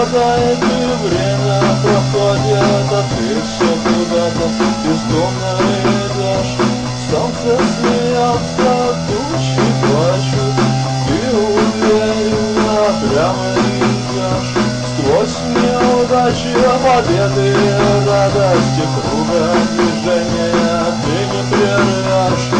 пропадает и время проходит, а ты все куда-то бездомно идешь. Солнце смеется, тучи плачут, ты уверенно прямо идешь. Сквозь неудачи, победы и радости, круга движения ты не прервешь.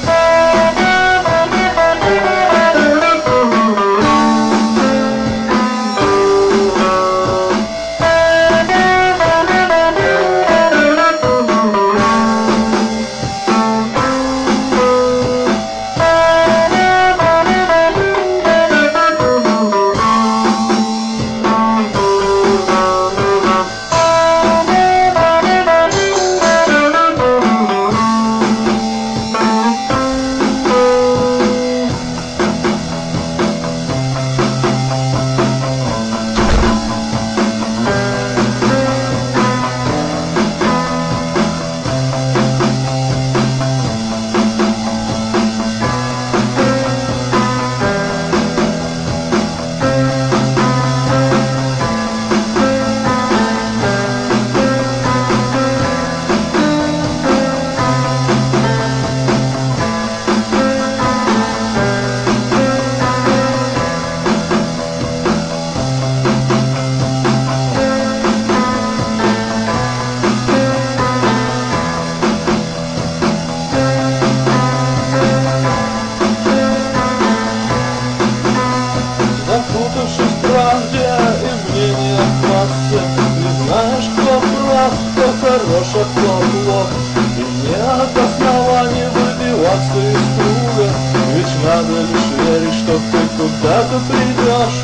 Запутавшись в правде и мнениях массы, не знаешь, кто прав, кто хорош, а кто плох. И нет оснований выбиваться из круга, ведь надо лишь верить, что ты куда-то придешь.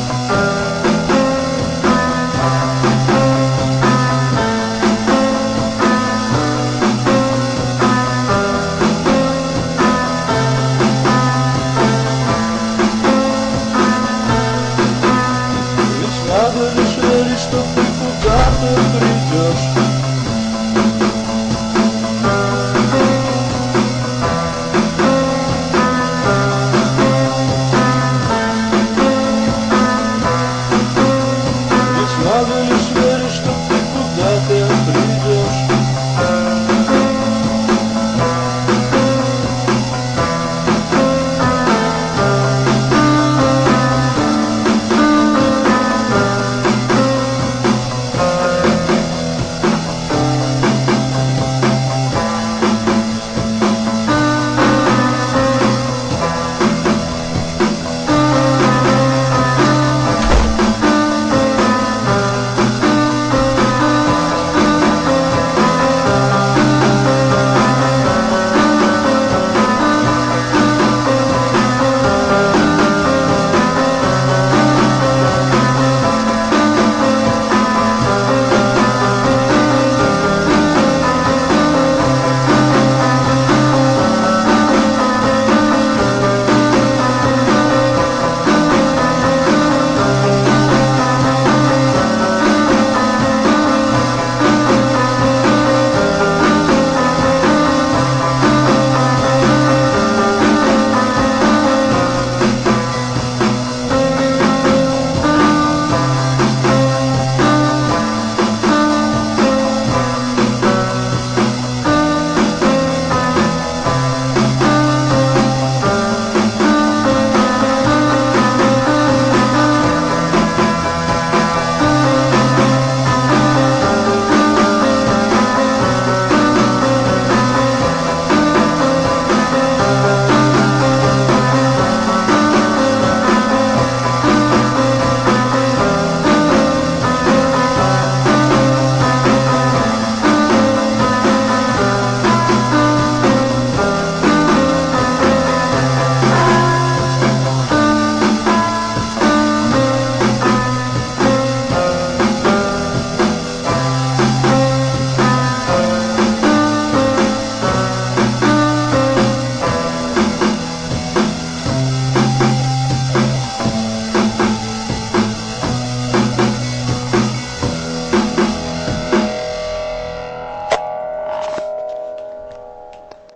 Надо лишь верить, что ты куда-то придешь. Ведь надо лишь